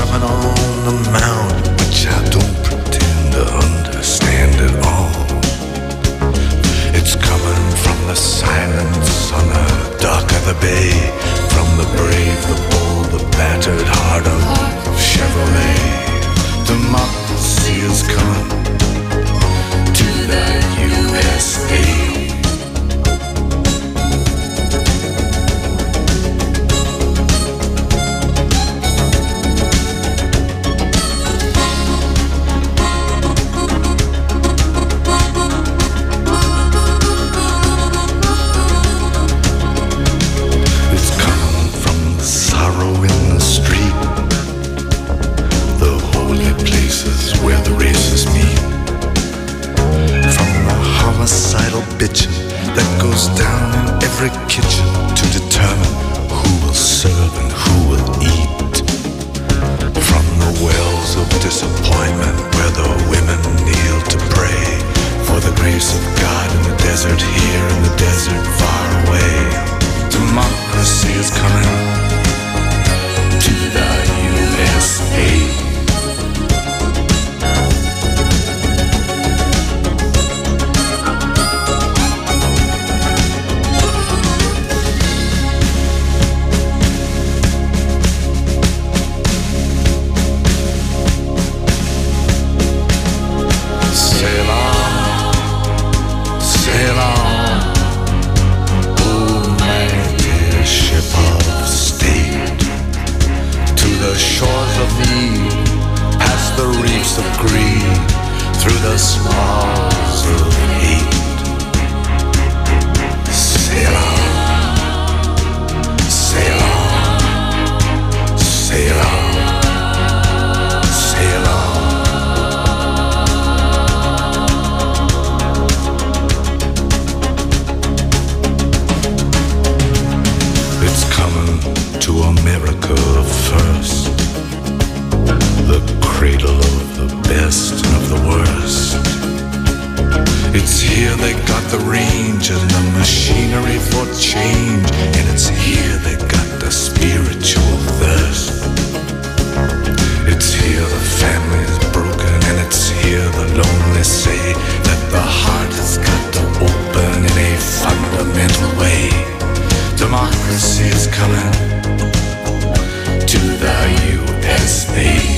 coming on the mound, which I don't pretend to understand at all. It's coming from the silence on the dock of the bay, from the brave, the bold, the battered heart of Chevrolet. Democracy is coming to the USA. Bitching that goes down in every kitchen to determine who will serve and who will eat. From the wells of disappointment where the women kneel to pray for the grace of God in the desert here and the desert far away. Democracy is coming to the USA. Through the swallows of hate. Sail on, sail on, sail on, sail on. It's coming to America first, the cradle of the best and of the worst. It's here they got the range and the machinery for change, and it's here they got the spiritual thirst. It's here the family's broken, and it's here the lonely say that the heart has got to open in a fundamental way. Democracy is coming to the USA.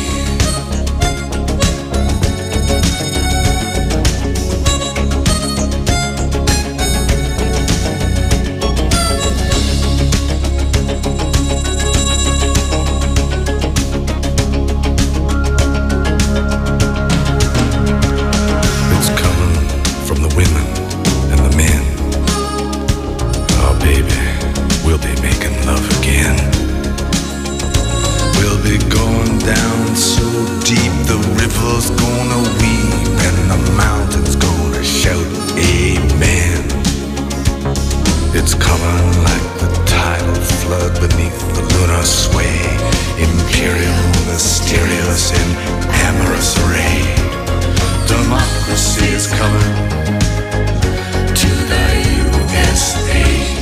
It's coming like the tidal flood beneath the lunar sway, imperial, mysterious, in amorous array. Democracy is coming to the USA.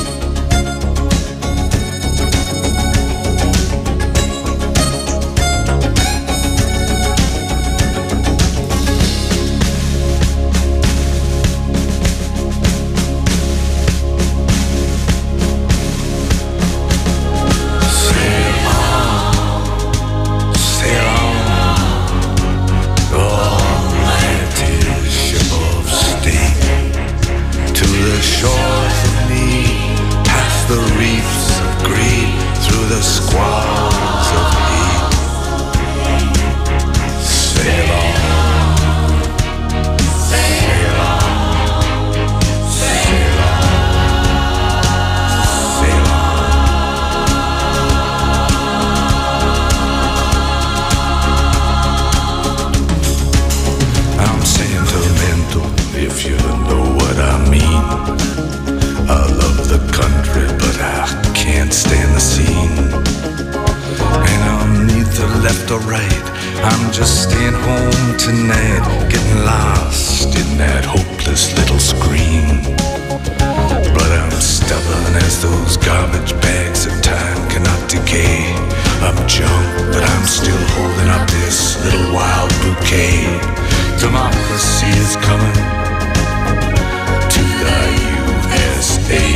If you know what I mean, I love the country, but I can't stand the scene. And I'm neither left or right, I'm just staying home tonight, getting lost in that hopeless little screen. But I'm stubborn as those garbage bags that time cannot decay. I'm junk, but I'm I'm still holding up this little wild bouquet. Democracy is coming to the USA.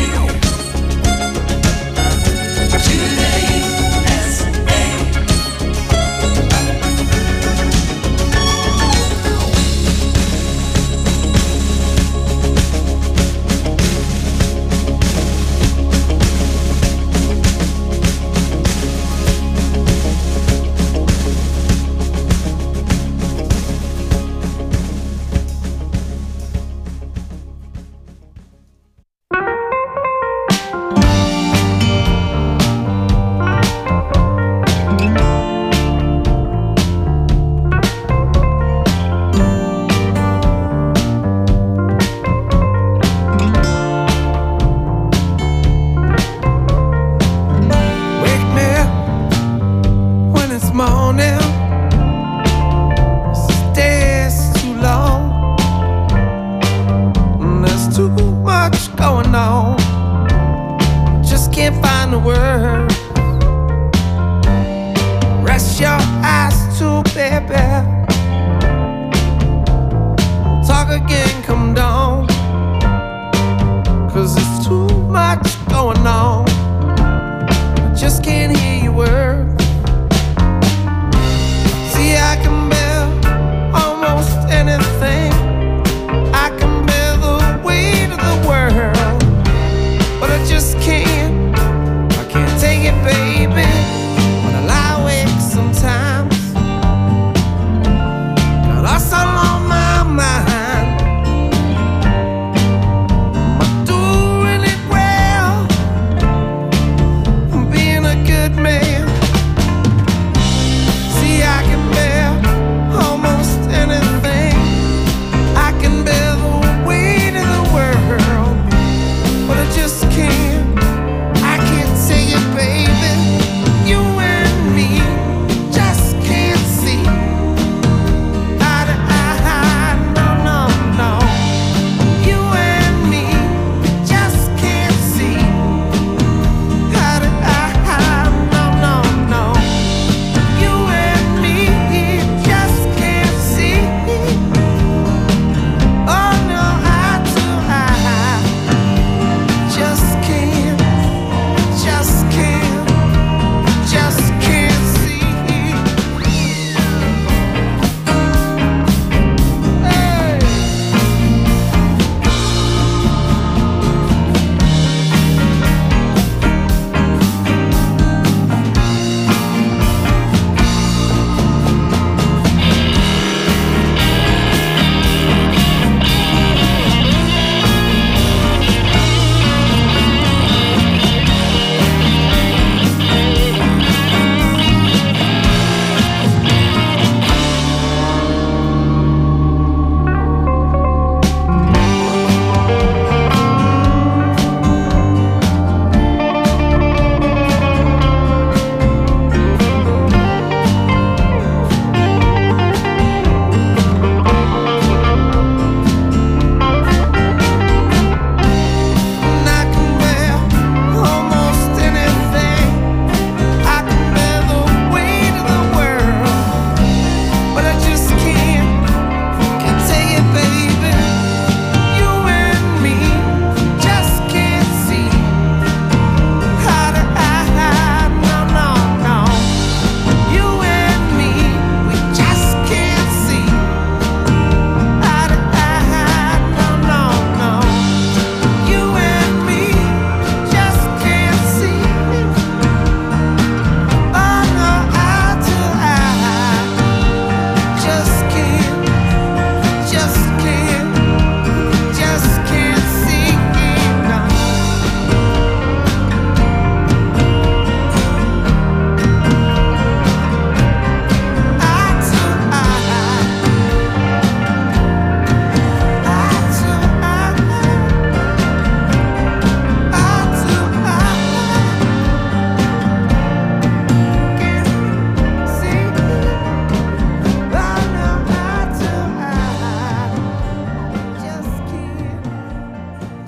To the USA.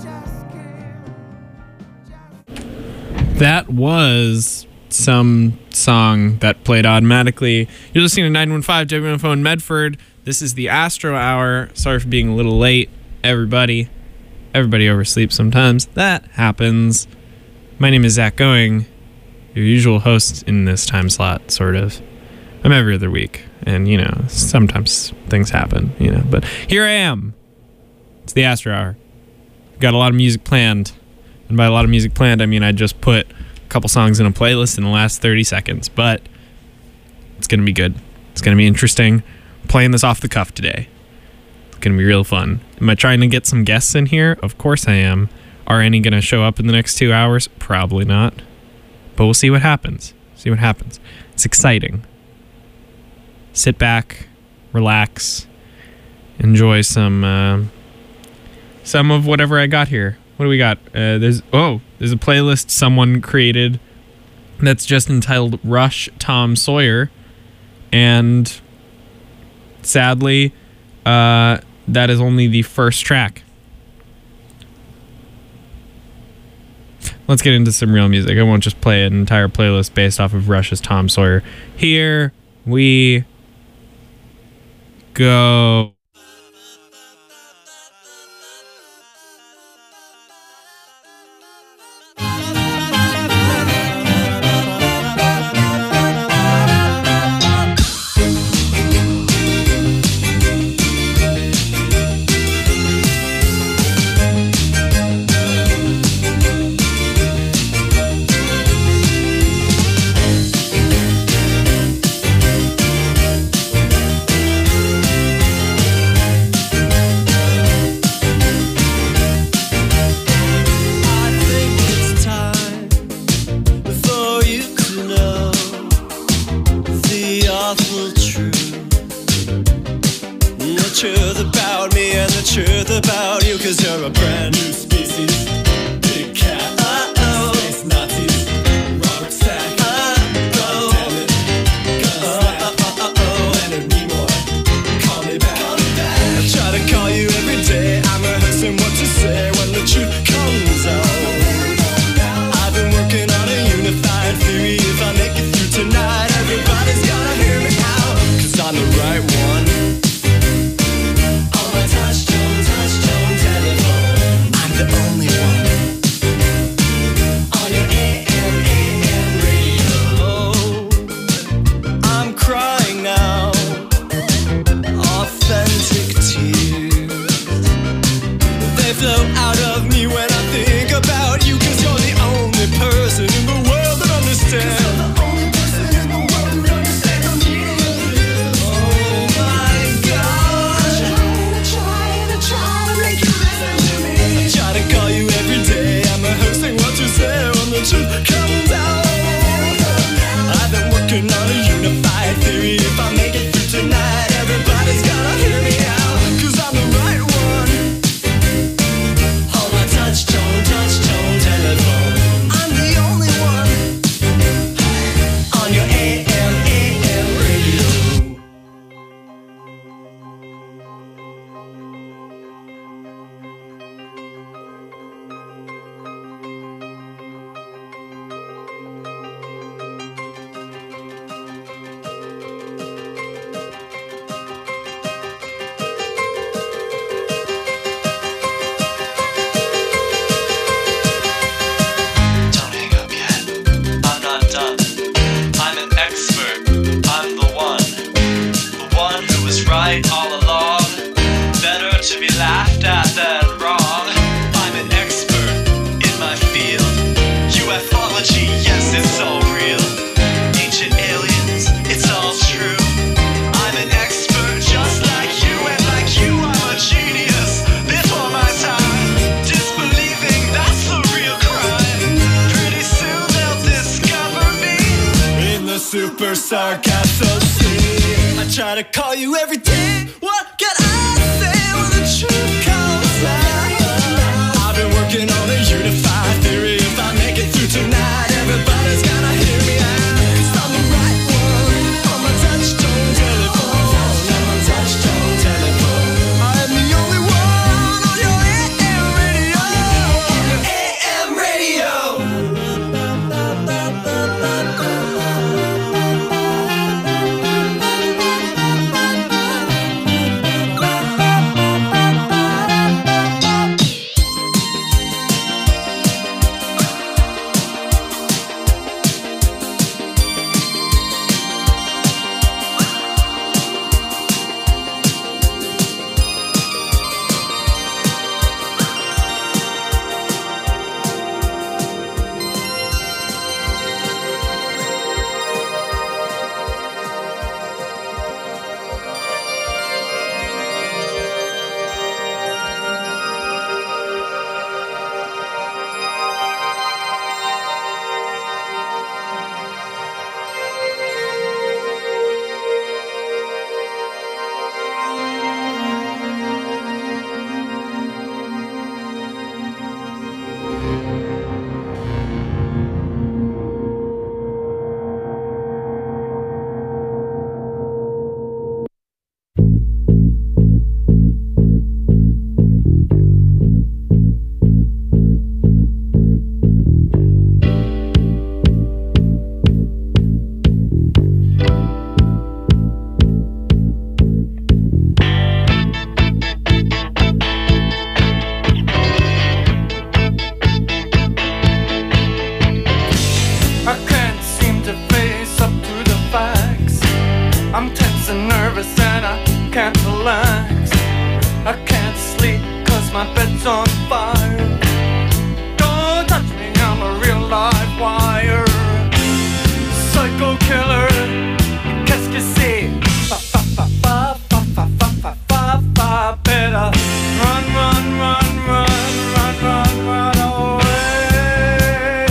That was some song that played automatically. You're listening to 915 WMFO in Medford. This is the Astro Hour. Sorry for being a little late, everybody. Everybody oversleeps sometimes. That happens. My name is Zach Going, your usual host in this time slot, sort of. I'm every other week, and, sometimes things happen, But here I am. It's the Astro Hour. Got a lot of music planned. And by a lot of music planned, I mean I just put a couple songs in a playlist in the last 30 seconds. But it's going to be good. It's going to be interesting. I'm playing this off the cuff today. It's going to be real fun. Am I trying to get some guests in here? Of course I am. Are any going to show up in the next 2 hours? Probably not. But we'll see what happens. It's exciting. Sit back, relax, enjoy some of whatever I got here. What do we got? There's a playlist someone created that's just entitled Rush Tom Sawyer, and sadly, that is only the first track. Let's get into some real music. I won't just play an entire playlist based off of Rush's Tom Sawyer. Here we go. Super sarcastic. I try to call you every day. What can I say when the truth comes out? I've been working on a unified theory. If I make it through tonight, everybody's gonna hear me out. 'Cause I'm the right one on my touch-tone telephone. On my touch-tone telephone. I'm the only one on your AM radio. On your AM radio. I can't seem to face up to the facts. I'm tense and nervous and I can't relax. I can't sleep cause my bed's on fire. Don't touch me, I'm a real live wire. Psycho killer, qu'est-ce que c'est? Fa fa fa fa fa fa fa fa fa fa. Better run, run, run, run, run, run, run away.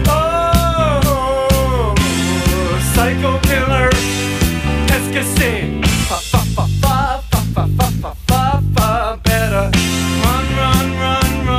Oh, psycho killer, qu'est-ce que c'est? Fa fa fa fa fa fa fa fa fa fa. Better run, run, run, run.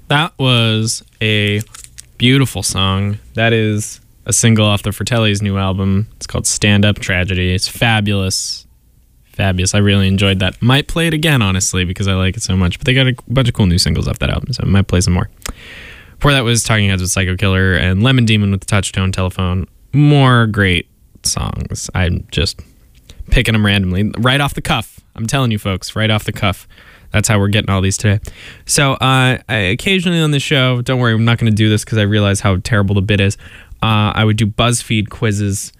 That was a beautiful song. That is a single off the Fratelli's new album. It's called Stand Up Tragedy. It's fabulous. Fabulous. I really enjoyed that. Might play it again, honestly, because I like it so much. But they got a bunch of cool new singles off that album, so I might play some more. Before that was Talking Heads with Psycho Killer and Lemon Demon with the Touchtone Telephone. More great songs. I'm just picking them randomly. Right off the cuff. I'm telling you, folks, right off the cuff. That's how we're getting all these today. So I occasionally on the show, don't worry, I'm not going to do this because I realize how terrible the bit is. I would do BuzzFeed quizzes.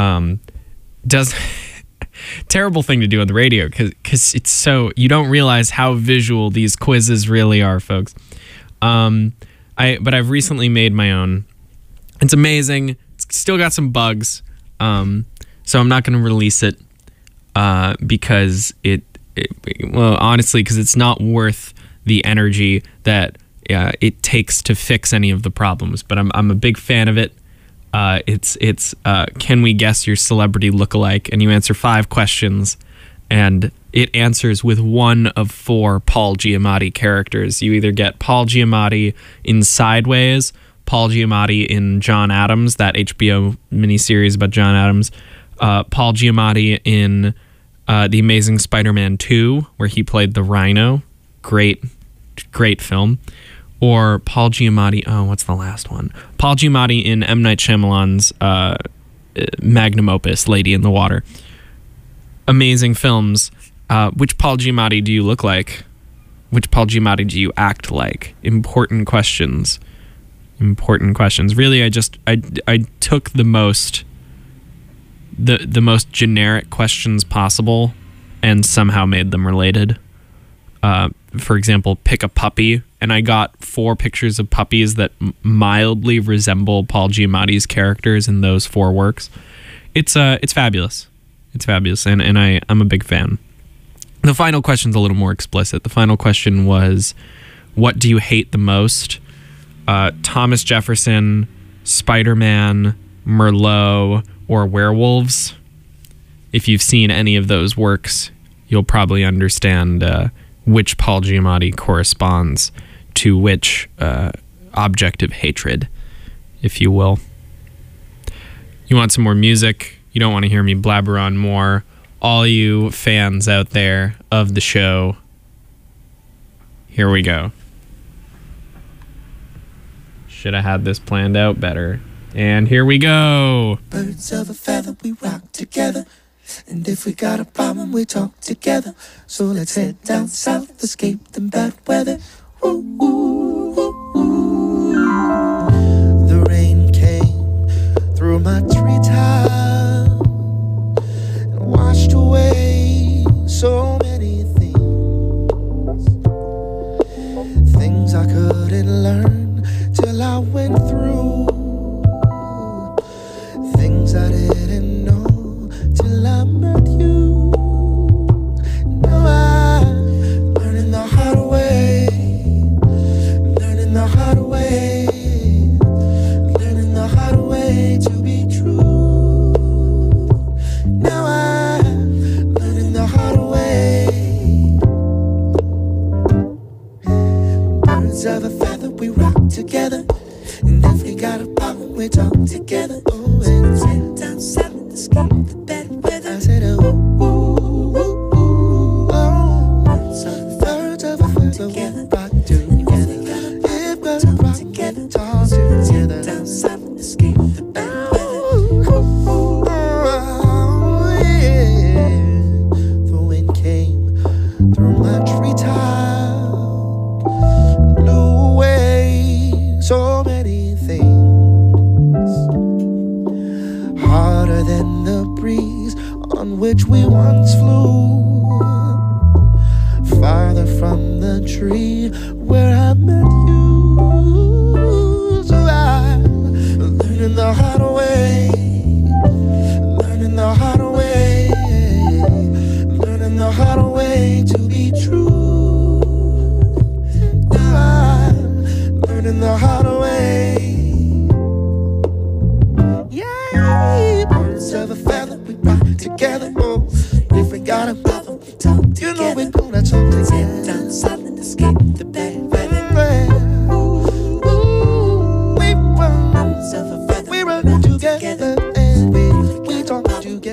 Terrible thing to do on the radio because it's so, you don't realize how visual these quizzes really are, folks. But I've recently made my own. It's amazing. It's still got some bugs. So I'm not going to release it because well, honestly, because it's not worth the energy that it takes to fix any of the problems. But I'm a big fan of it. It's can we guess your celebrity lookalike? And you answer 5 questions, and it answers with one of 4 Paul Giamatti characters. You either get Paul Giamatti in Sideways, Paul Giamatti in John Adams, that HBO miniseries about John Adams, Paul Giamatti in The Amazing Spider-Man 2, where he played the Rhino. Great film. Or Paul Giamatti, what's the last one? Paul Giamatti in M. Night Shyamalan's magnum opus, Lady in the Water. Amazing films. Which Paul Giamatti do you look like? Which Paul Giamatti do you act like? Important questions. Really, I took the most generic questions possible and somehow made them related. For example, pick a puppy, and I got 4 pictures of puppies that mildly resemble Paul Giamatti's characters in those 4 works. It's fabulous. It's fabulous, and I'm a big fan. The final question's a little more explicit. The final question was, what do you hate the most? Thomas Jefferson, Spider-Man, Merlot, or werewolves. If you've seen any of those works, you'll probably understand which Paul Giamatti corresponds to which object of hatred, if you will. You want some more music? You don't want to hear me blabber on more? All you fans out there of the show, here we go. Should have had this planned out better. And here we go. Birds of a feather, we rock together. And if we got a problem, we talk together. So let's head down south, escape the bad weather. Ooh, ooh, ooh, ooh. The rain came through my treetop and washed away so many things I couldn't learn till I went through, things I didn't know till I met you. Now I'm learning the hard way, learning the hard way, learning the hard way to be true. Now I'm learning the hard way. Birds of a feather, we rock together. And if we got a problem, we talk together. Oh, and sit down south and escape the bad weather. I said, oh, ooh, ooh, ooh, oh. Birds of a feather, we rock together. If we rock together, talk together. Sit down south and escape the bad weather. Oh, yeah. The wind came through my treetop, blew away so many things, harder than the breeze on which we once flew, farther from the tree where I met you. So I'm learning the hard way, learning the hard way, learning the hard way to be true. Now I'm learning the hard way. Yeah, birds of a feather, we rock together. Oh, if we got a problem, we talk together. You know we're gonna talk together. Sit down south and escape the bad weather.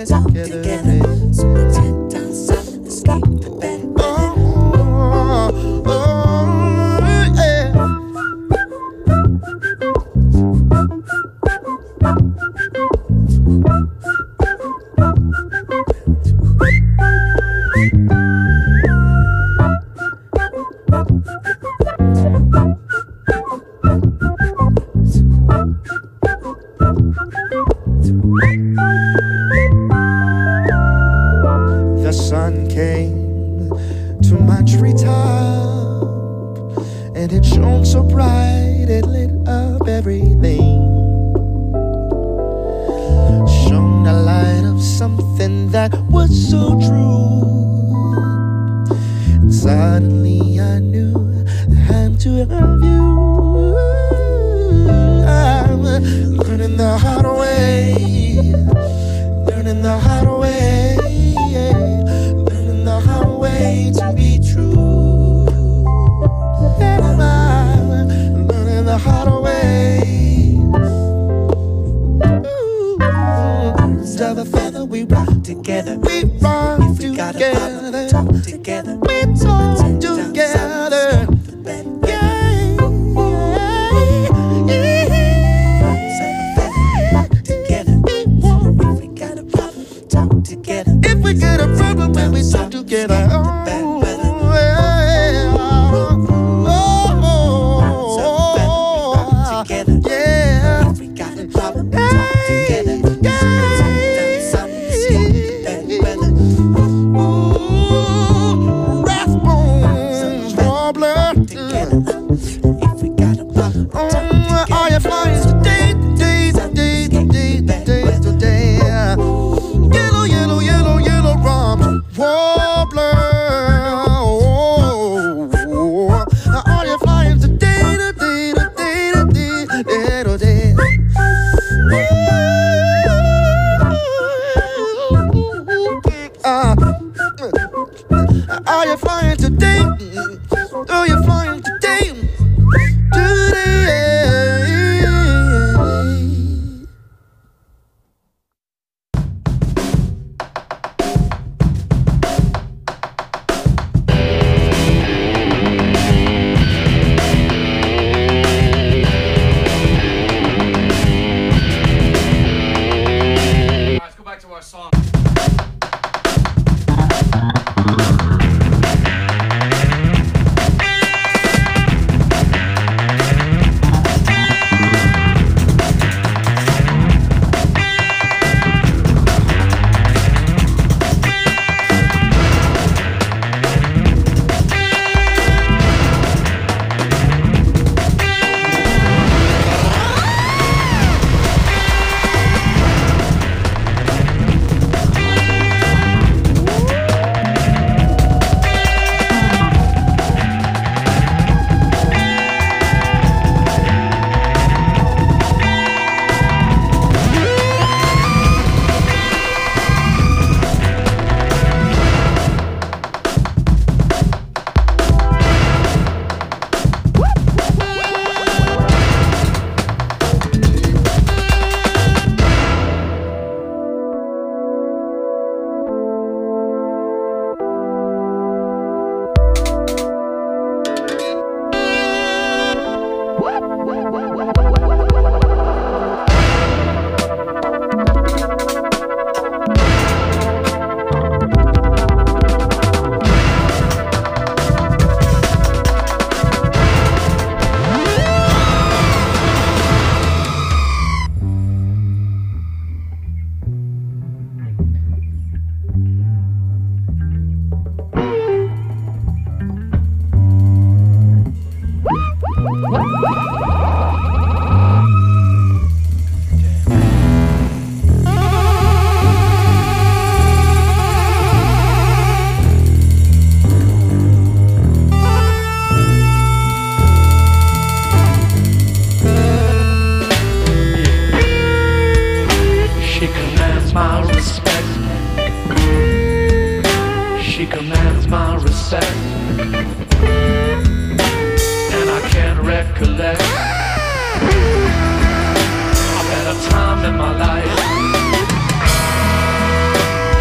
I've had a time in my life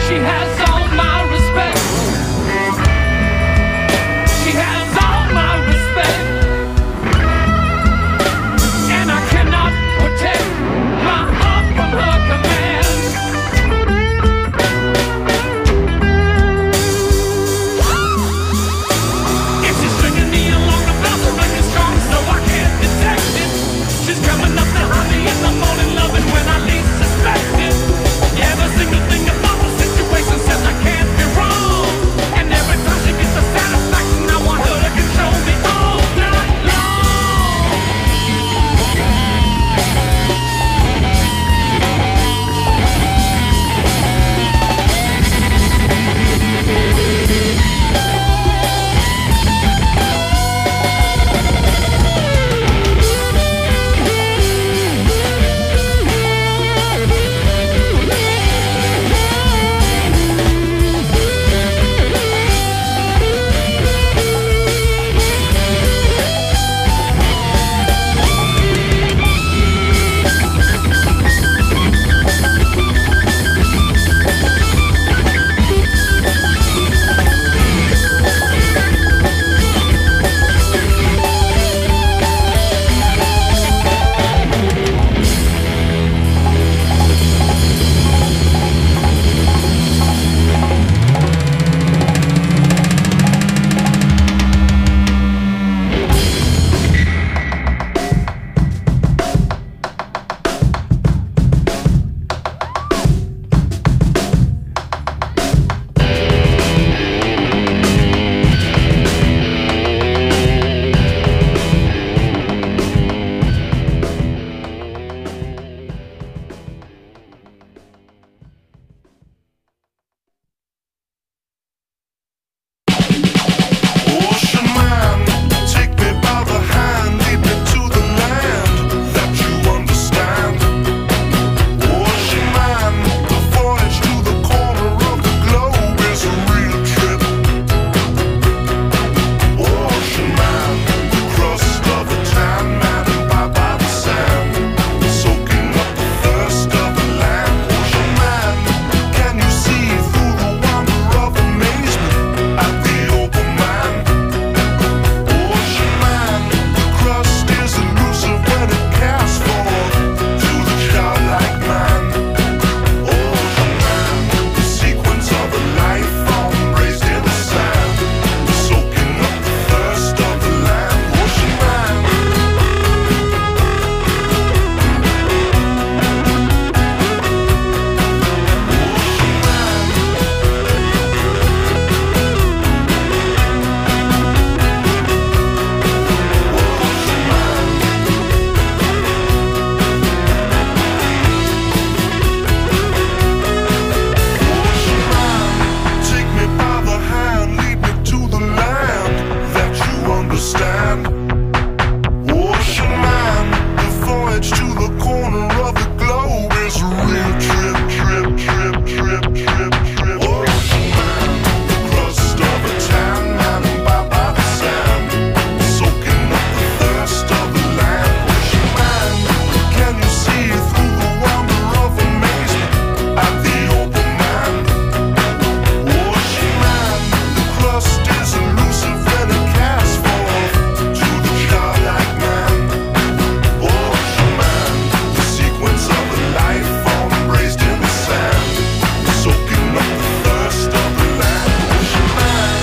She has all my respect. She has all my respect. And I cannot protect my heart from her command. If she's stringing me along the belt to make it strong so I can't detect it. She's coming up behind me in the morning, loving when I least suspect it. Yeah, every single thing about the situation says I can't be wrong. And every time she gets the satisfaction, I want her to control me all night long. Ocean man, take me by the hand, lead me to the land that you understand. Ocean man, the voyage to the corner of the globe is a real trip. Ocean man, the crust of a tan man and by the sand, soaking up the thirst of the land. Ocean man, can you see through the wonder of amazement at the open man? Ocean man, the crust is elusive when it casts forth to the childlike man. Ocean man, the sequence of a life form raised in the sand, soaking up the thirst of the land. Ocean man. Take me by the hand, lead me to the land that you understand. Ocean man, the voyage to the corner of the globe is a real trip, trip, trip, trip, trip, trip. Ocean man, the crust of a tan man by the sand, soaking up the thirst of the land. Ocean man, can you see through the wonder of amazement at the open man? Ocean man, the crust is elusive when it casts forth to the childlike man. Ocean man, the sequence of a life form raised in the sand, soaking up the thirst of the land. Ocean man.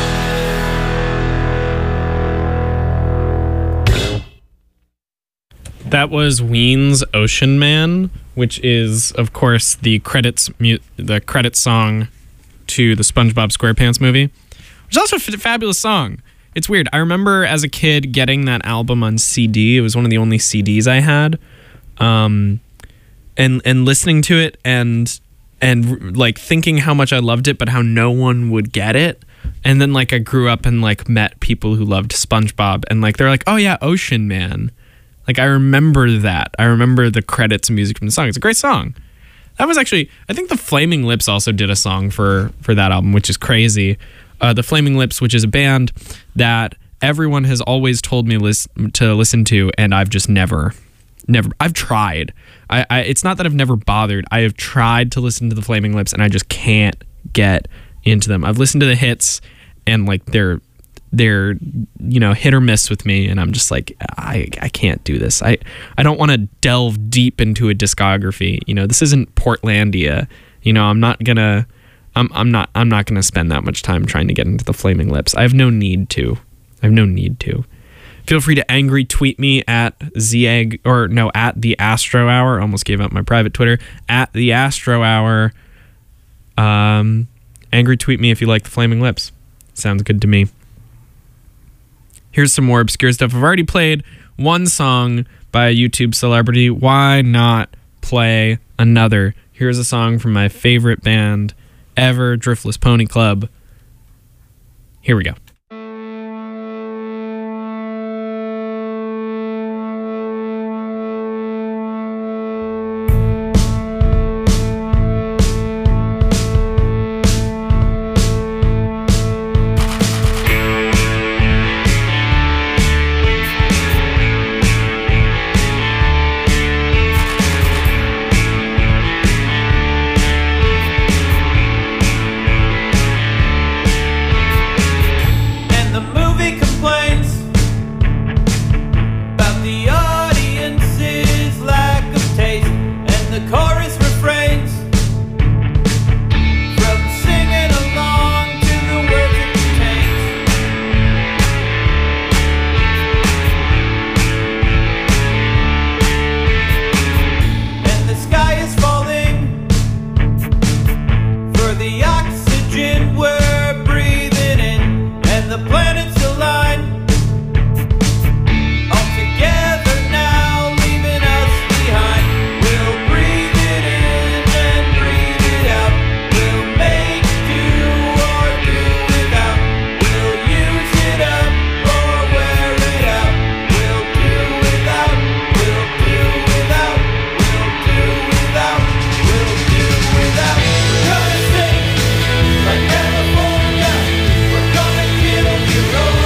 That was Ween's Ocean Man, which is, of course, the credits song to the SpongeBob SquarePants movie, which is also a fabulous song. It's weird. I remember as a kid getting that album on CD. It was one of the only CDs I had, and listening to it and like thinking how much I loved it, but how no one would get it. And then like I grew up and like met people who loved SpongeBob, and like they're like, "Oh yeah, Ocean Man." Like I remember that. I remember the credits and music from the song. It's a great song. That was actually, I think the Flaming Lips also did a song for that album, which is crazy. The Flaming Lips, which is a band that everyone has always told me to listen to, and I've just never. I've tried. It's not that I've never bothered. I have tried to listen to the Flaming Lips, and I just can't get into them. I've listened to the hits, and like they're hit or miss with me, and I'm just like, I can't do this. I don't want to delve deep into a discography. This isn't Portlandia. I'm not gonna spend that much time trying to get into the Flaming Lips. I have no need to. Feel free to angry tweet me at at the Astro Hour. Almost gave up my private Twitter, at the Astro Hour. Angry tweet me if you like the Flaming Lips. Sounds good to me. Here's some more obscure stuff. I've already played one song by a YouTube celebrity. Why not play another? Here's a song from my favorite band ever, Driftless Pony Club. Here we go. California, we're gonna kill your own.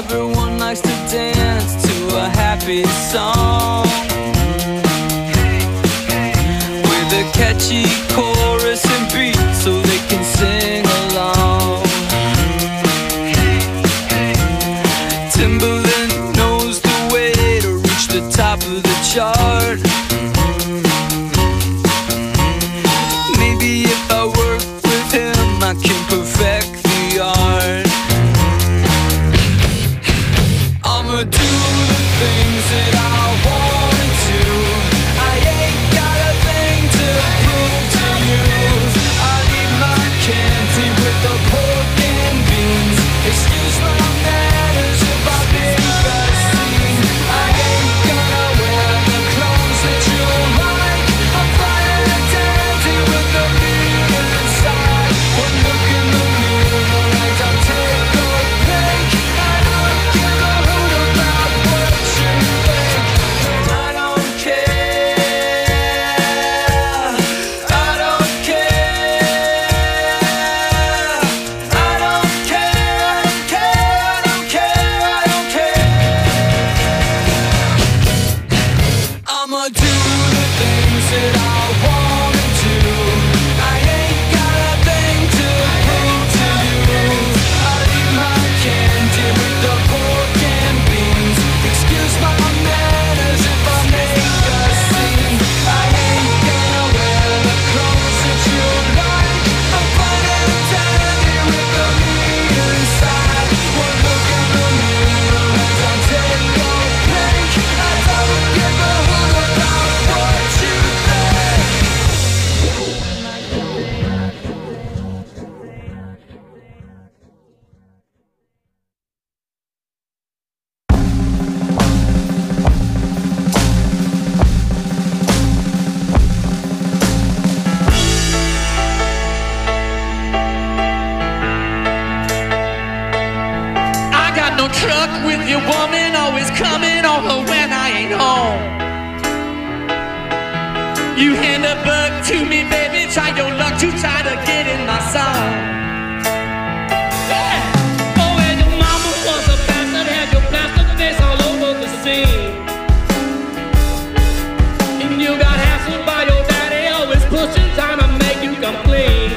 Everyone likes to dance to a happy song with a catchy chorus and beat so they can sing along. Timbaland knows the way to reach the top of the chart. Maybe if I work with him I can perfect the art. I'ma do the things that I want to. I ain't got a thing to prove to you. I'll eat my candy with the pork and beans. Excuse my manners if I make a scene. I ain't gonna wear the clothes that you like. I'm flying a dandy with the meat inside. One look in the mirror and I'll take a pic. I don't give a hoot about what you think. I don't care. I don't care. I don't care. I don't care. I don't care. I'ma do the things that I wanna do. I ain't got a thing to prove to you. I'll eat my candy with the pork and beans. Excuse my manners if I make a scene. I ain't gonna wear the clothes that you like. I'm flying a dandy with the meat inside. One look in the mirror and I'll take a pic. I don't give a hoot about what you think. I got no truck with your woman, always coming over when I ain't home. You hand a book to me, baby, try your luck to try to get in my song. Yeah. Oh, and your mama was a bastard, had your plastic face all over the scene. And you got hassled by your daddy, always pushing, trying to make you come clean.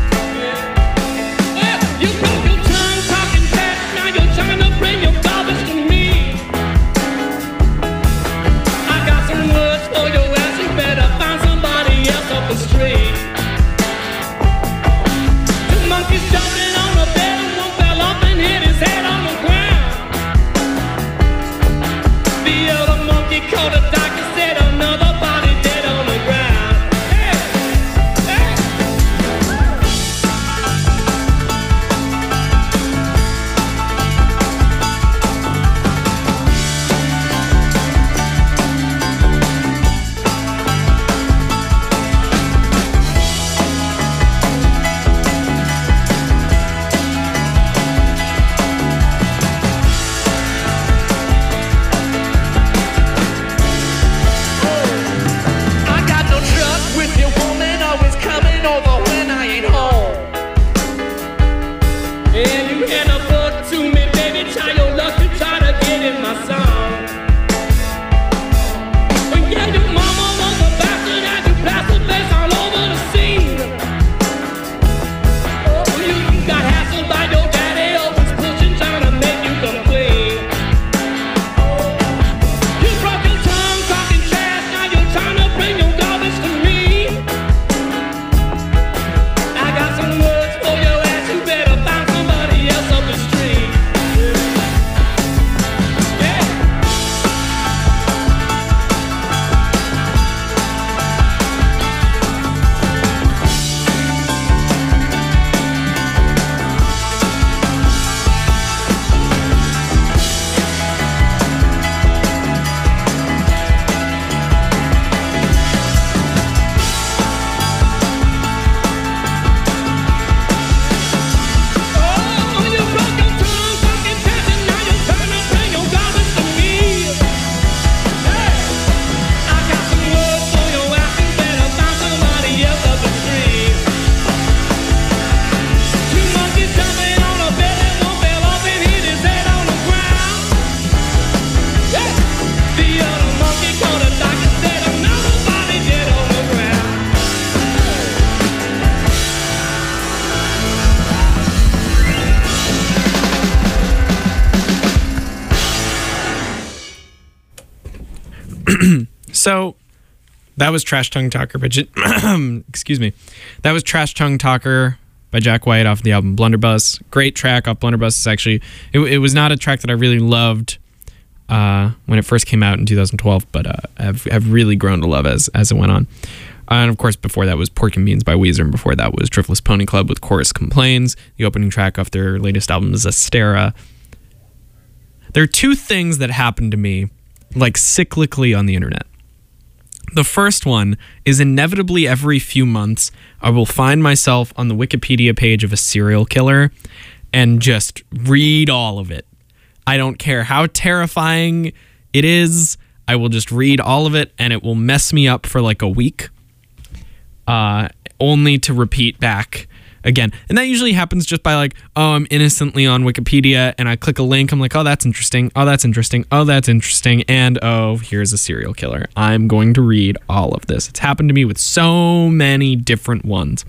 You broke your tongue talking fast, now you're trying to bring your garbage to me. I got some words for your ass, you better find somebody else up the street. Two monkeys jumping on a bed and one fell off and hit his head on the ground. The other monkey called a doctor, said another body dead on the ground. Hey, hey. So that was Trash Tongue Talker by excuse me. That was Trash Tongue Talker by Jack White off the album Blunderbuss. Great track off Blunderbuss. It's actually it was not a track that I really loved when it first came out in 2012, but have really grown to love as it went on. And of course, before that was Pork and Beans by Weezer, and before that was Driftless Pony Club with Chorus Complains, the opening track off their latest album, Zestera. There are two things that happened to me, like cyclically on the internet. The first one is inevitably every few months, I will find myself on the Wikipedia page of a serial killer and just read all of it. I don't care how terrifying it is. I will just read all of it, and it will mess me up for like a week, only to repeat back again. And that usually happens just by like, oh, I'm innocently on Wikipedia and I click a link. I'm like, oh, that's interesting. Oh, that's interesting. Oh, that's interesting. And oh, here's a serial killer. I'm going to read all of this. It's happened to me with so many different ones.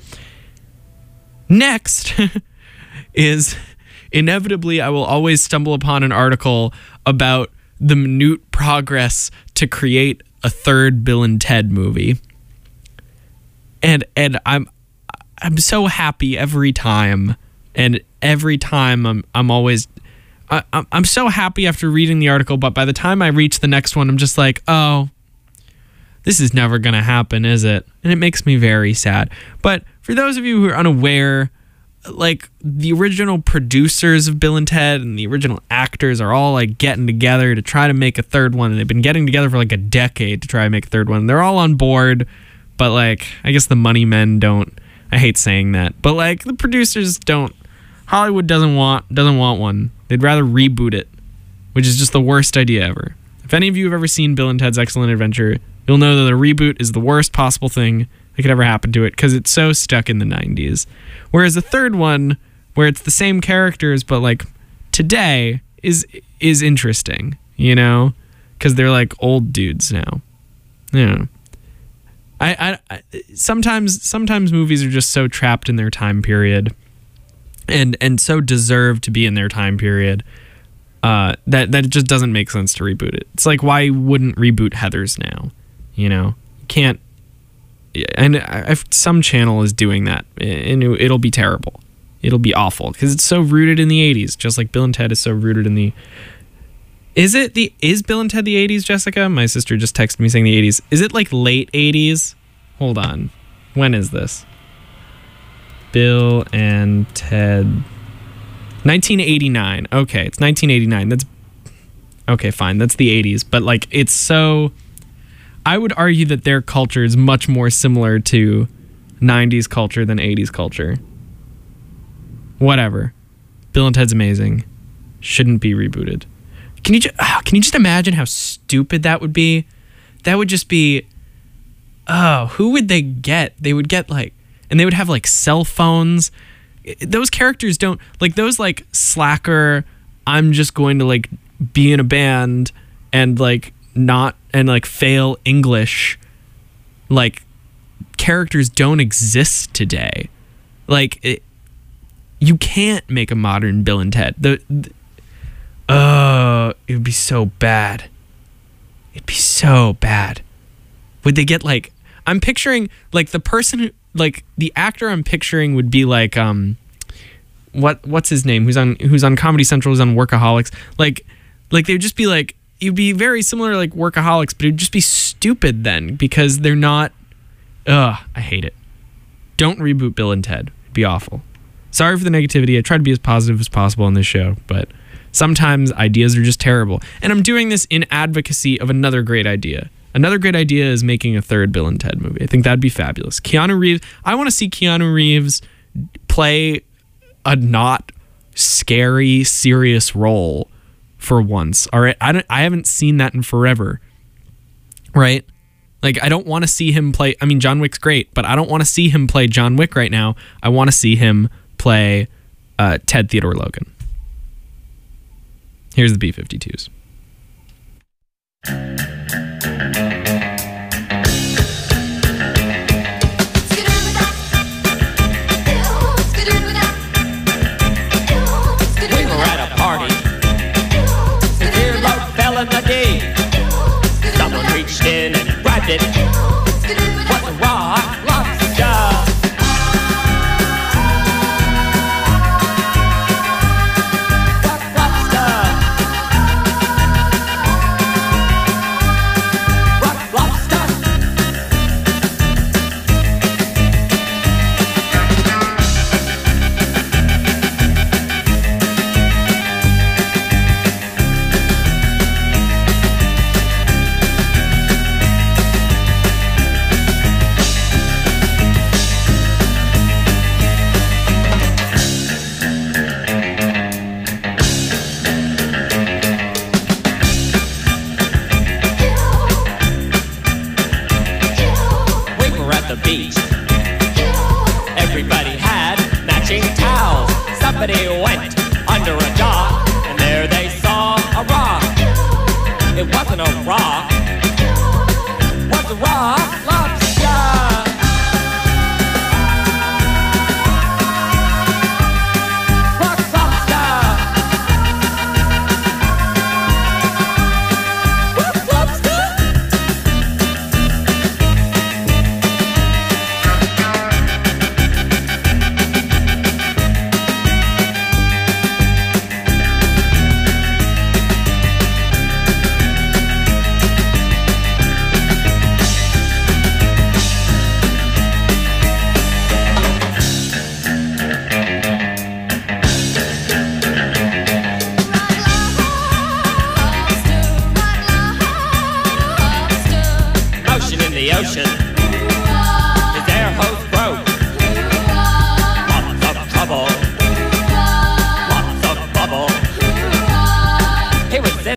Next is inevitably I will always stumble upon an article about the minute progress to create a third Bill and Ted movie. And I'm so happy every time, and every time I'm always I'm so happy after reading the article, but by the time I reach the next one, I'm just like, oh, this is never gonna happen, is it? And it makes me very sad. But for those of you who are unaware, like the original producers of Bill and Ted and the original actors are all like getting together to try to make a third one, and they've been getting together for like a decade to try to make a third one. They're all on board, but like I guess the money men don't. I hate saying that, but like the producers don't. Hollywood doesn't want one. They'd rather reboot it, which is just the worst idea ever. If any of you have ever seen Bill and Ted's Excellent Adventure, you'll know that a reboot is the worst possible thing that could ever happen to it because it's so stuck in the 90s. Whereas the third one, where it's the same characters but like today, is interesting, you know, because they're like old dudes now. Yeah. I sometimes movies are just so trapped in their time period, and so deserve to be in their time period, that it just doesn't make sense to reboot it. It's like, why wouldn't reboot Heathers now? You know, can't. And some channel is doing that, and it'll be terrible. It'll be awful because it's so rooted in the 80s, just like Bill and Ted is so rooted in the. Is Bill and Ted the 80s, Jessica? My sister just texted me saying the 80s. Is it like late 80s? Hold on. When is this? Bill and Ted. 1989. Okay, it's 1989. That's okay, fine. That's the 80s. But like, it's so. I would argue that their culture is much more similar to 90s culture than 80s culture. Whatever. Bill and Ted's amazing. Shouldn't be rebooted. Can you just imagine how stupid that would be? That would just be, oh, who would they get? They would get like, and they would have like cell phones. Those characters don't, like those like slacker, I'm just going to like be in a band and like not, and like fail English, like characters don't exist today. Like you can't make a modern Bill and Ted. It would be so bad. It'd be so bad. Would they get like, I'm picturing like the person who, like the actor I'm picturing would be like what's his name, who's on Comedy Central, who's on Workaholics, like they would just be like, it'd be very similar to like Workaholics, but it'd just be stupid then because they're not. I hate it. Don't reboot Bill and Ted. It'd be awful. Sorry for the negativity. I try to be as positive as possible on this show, but sometimes ideas are just terrible. And I'm doing this in advocacy of another great idea. Another great idea is making a third Bill and Ted movie. I think that'd be fabulous. Keanu Reeves. I want to see Keanu Reeves play a not scary, serious role for once. All right. I haven't seen that in forever. Right? Like, I don't want to see him play. I mean, John Wick's great, but I don't want to see him play John Wick right now. I want to see him play Ted Theodore Logan. Here's the B-52s. We were at a party. The dear Lord fell in the day. Someone reached It wasn't a rock. What's a rock? Lobster. Ocean.